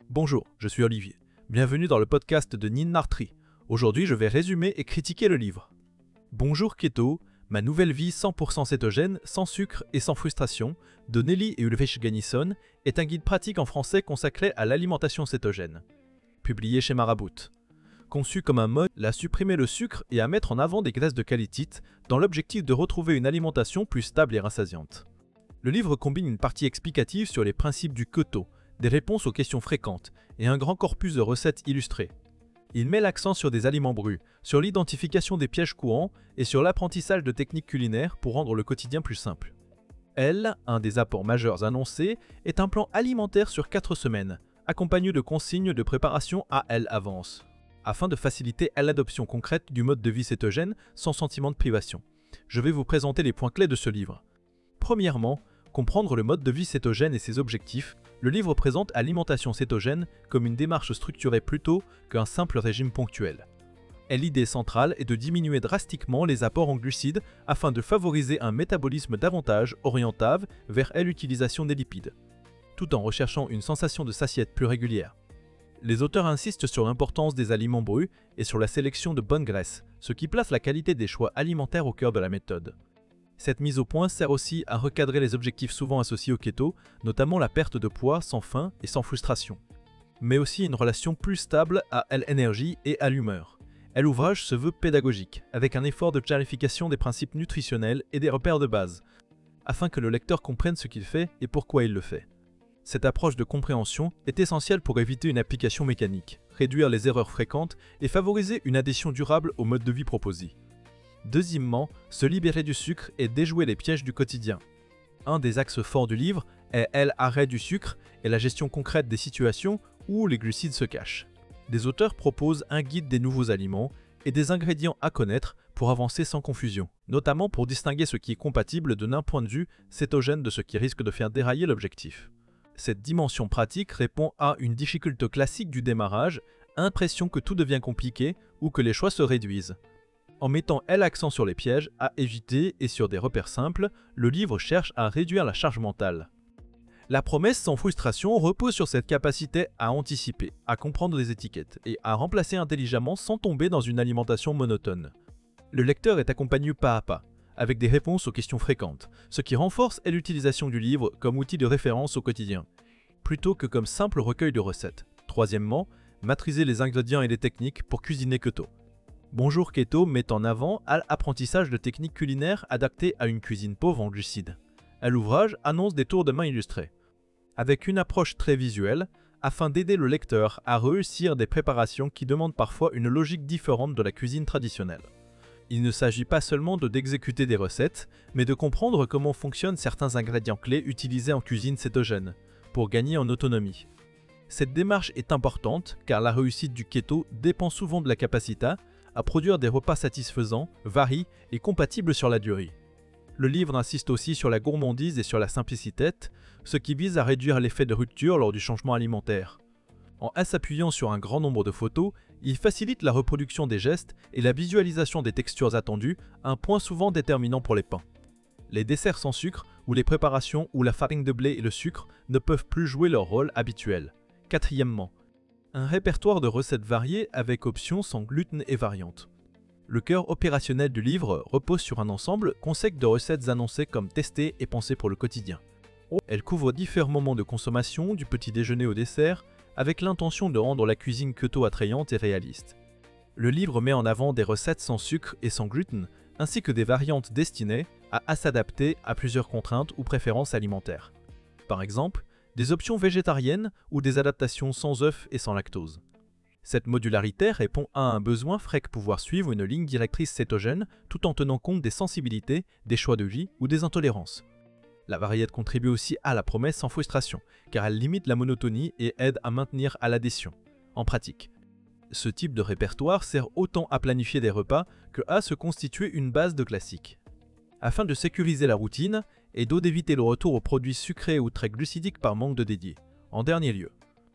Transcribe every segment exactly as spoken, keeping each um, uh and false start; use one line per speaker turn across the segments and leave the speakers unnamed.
Bonjour, je suis Olivier. Bienvenue dans le podcast de Nin Nartri. Aujourd'hui, je vais résumer et critiquer le livre. Bonjour Keto, ma nouvelle vie cent pour cent cétogène, sans sucre et sans frustration, de Nelly et Ulrich Gagnisson, est un guide pratique en français consacré à l'alimentation cétogène. Publié chez Marabout. Conçu comme un mode à supprimer le sucre et à mettre en avant des graisses de qualité, dans l'objectif de retrouver une alimentation plus stable et rassasiante. Le livre combine une partie explicative sur les principes du keto, des réponses aux questions fréquentes et un grand corpus de recettes illustrées. Il met l'accent sur des aliments brus, sur l'identification des pièges courants et sur l'apprentissage de techniques culinaires pour rendre le quotidien plus simple. Elle, un des apports majeurs annoncés, est un plan alimentaire sur quatre semaines, accompagné de consignes de préparation à elle avance, afin de faciliter l'adoption concrète du mode de vie cétogène sans sentiment de privation. Je vais vous présenter les points clés de ce livre. Premièrement, comprendre le mode de vie cétogène et ses objectifs. Le livre présente l'alimentation cétogène comme une démarche structurée plutôt qu'un simple régime ponctuel. Et l'idée centrale est de diminuer drastiquement les apports en glucides afin de favoriser un métabolisme davantage orientable vers l'utilisation des lipides, tout en recherchant une sensation de satiété plus régulière. Les auteurs insistent sur l'importance des aliments brus et sur la sélection de bonnes graisses, ce qui place la qualité des choix alimentaires au cœur de la méthode. Cette mise au point sert aussi à recadrer les objectifs souvent associés au keto, notamment la perte de poids sans faim et sans frustration, mais aussi une relation plus stable à l'énergie et à l'humeur. L'ouvrage se veut pédagogique, avec un effort de clarification des principes nutritionnels et des repères de base, afin que le lecteur comprenne ce qu'il fait et pourquoi il le fait. Cette approche de compréhension est essentielle pour éviter une application mécanique, réduire les erreurs fréquentes et favoriser une adhésion durable au mode de vie proposé. Deuxièmement, se libérer du sucre et déjouer les pièges du quotidien. Un des axes forts du livre est l'arrêt du sucre et la gestion concrète des situations où les glucides se cachent. Les auteurs proposent un guide des nouveaux aliments et des ingrédients à connaître pour avancer sans confusion, notamment pour distinguer ce qui est compatible d'un point de vue cétogène de ce qui risque de faire dérailler l'objectif. Cette dimension pratique répond à une difficulté classique du démarrage, impression que tout devient compliqué ou que les choix se réduisent. En mettant l'accent sur les pièges à éviter et sur des repères simples, le livre cherche à réduire la charge mentale. La promesse sans frustration repose sur cette capacité à anticiper, à comprendre les étiquettes et à remplacer intelligemment sans tomber dans une alimentation monotone. Le lecteur est accompagné pas à pas, avec des réponses aux questions fréquentes, ce qui renforce l'utilisation du livre comme outil de référence au quotidien, plutôt que comme simple recueil de recettes. Troisièmement, maîtriser les ingrédients et les techniques pour cuisiner keto. Bonjour Keto met en avant l'apprentissage de techniques culinaires adaptées à une cuisine pauvre en glucides. L'ouvrage annonce des tours de main illustrés, avec une approche très visuelle, afin d'aider le lecteur à réussir des préparations qui demandent parfois une logique différente de la cuisine traditionnelle. Il ne s'agit pas seulement de d'exécuter des recettes, mais de comprendre comment fonctionnent certains ingrédients clés utilisés en cuisine cétogène, pour gagner en autonomie. Cette démarche est importante car la réussite du keto dépend souvent de la capacité à produire des repas satisfaisants, variés et compatibles sur la durée. Le livre insiste aussi sur la gourmandise et sur la simplicité, ce qui vise à réduire l'effet de rupture lors du changement alimentaire. En s'appuyant sur un grand nombre de photos, il facilite la reproduction des gestes et la visualisation des textures attendues, un point souvent déterminant pour les pains. Les desserts sans sucre ou les préparations où la farine de blé et le sucre ne peuvent plus jouer leur rôle habituel. Quatrièmement, un répertoire de recettes variées avec options sans gluten et variantes. Le cœur opérationnel du livre repose sur un ensemble concept de recettes annoncées comme testées et pensées pour le quotidien. Elle couvre différents moments de consommation, du petit déjeuner au dessert, avec l'intention de rendre la cuisine keto attrayante et réaliste. Le livre met en avant des recettes sans sucre et sans gluten, ainsi que des variantes destinées à s'adapter à plusieurs contraintes ou préférences alimentaires. Par exemple, des options végétariennes ou des adaptations sans œufs et sans lactose. Cette modularité répond à un besoin frais que pouvoir suivre une ligne directrice cétogène tout en tenant compte des sensibilités, des choix de vie ou des intolérances. La variété contribue aussi à la promesse sans frustration, car elle limite la monotonie et aide à maintenir à l'adhésion. En pratique, ce type de répertoire sert autant à planifier des repas que à se constituer une base de classiques. Afin de sécuriser la routine et d'éviter le retour aux produits sucrés ou très glucidiques par manque de dédié. En dernier lieu,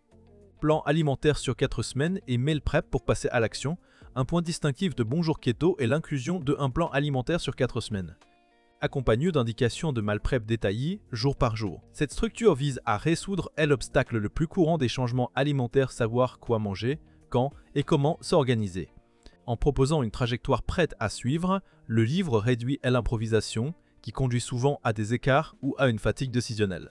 plan alimentaire sur quatre semaines et meal prep pour passer à l'action. Un point distinctif de Bonjour Keto est l'inclusion de un plan alimentaire sur quatre semaines. accompagnée d'indications de meal prep détaillées jour par jour. Cette structure vise à résoudre l'obstacle le plus courant des changements alimentaires, savoir quoi manger, quand et comment s'organiser. En proposant une trajectoire prête à suivre, le livre réduit l'improvisation, qui conduit souvent à des écarts ou à une fatigue décisionnelle.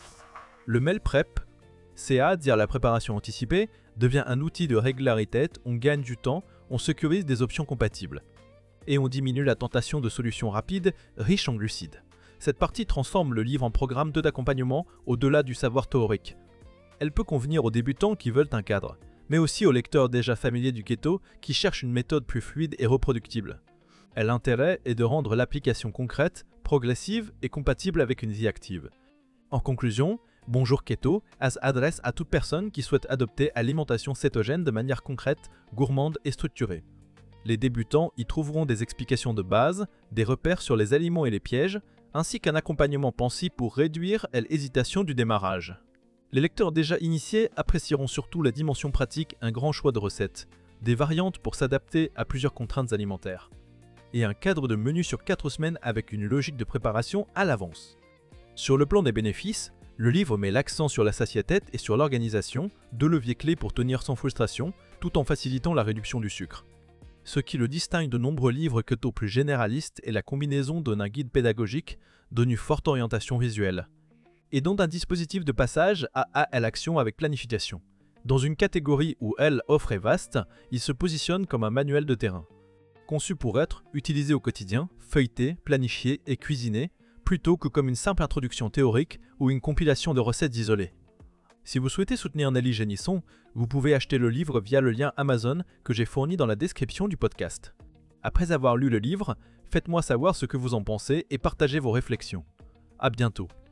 Le meal prep, c'est-à-dire la préparation anticipée, devient un outil de régularité, on gagne du temps, on sécurise des options compatibles. Et on diminue la tentation de solutions rapides, riches en glucides. Cette partie transforme le livre en programme d'accompagnement au-delà du savoir théorique. Elle peut convenir aux débutants qui veulent un cadre, mais aussi aux lecteurs déjà familiers du keto qui cherchent une méthode plus fluide et reproductible. L'intérêt est de rendre l'application concrète, progressive et compatible avec une vie active. En conclusion, Bonjour Keto s'adresse à toute personne qui souhaite adopter l'alimentation cétogène de manière concrète, gourmande et structurée. Les débutants y trouveront des explications de base, des repères sur les aliments et les pièges, ainsi qu'un accompagnement pensé pour réduire l'hésitation du démarrage. Les lecteurs déjà initiés apprécieront surtout la dimension pratique, un grand choix de recettes, des variantes pour s'adapter à plusieurs contraintes alimentaires, et un cadre de menu sur quatre semaines avec une logique de préparation à l'avance. Sur le plan des bénéfices, le livre met l'accent sur la satiété et sur l'organisation, deux leviers clés pour tenir sans frustration, tout en facilitant la réduction du sucre. Ce qui le distingue de nombreux livres keto plus généralistes est la combinaison d'un guide pédagogique, d'une forte orientation visuelle, et donc d'un dispositif de passage à à l'action avec planification. Dans une catégorie où elle offre est vaste, il se positionne comme un manuel de terrain, conçu pour être utilisé au quotidien, feuilleté, planifié et cuisiné, plutôt que comme une simple introduction théorique ou une compilation de recettes isolées. Si vous souhaitez soutenir Nelly Génisson, vous pouvez acheter le livre via le lien Amazon que j'ai fourni dans la description du podcast. Après avoir lu le livre, faites-moi savoir ce que vous en pensez et partagez vos réflexions. À bientôt.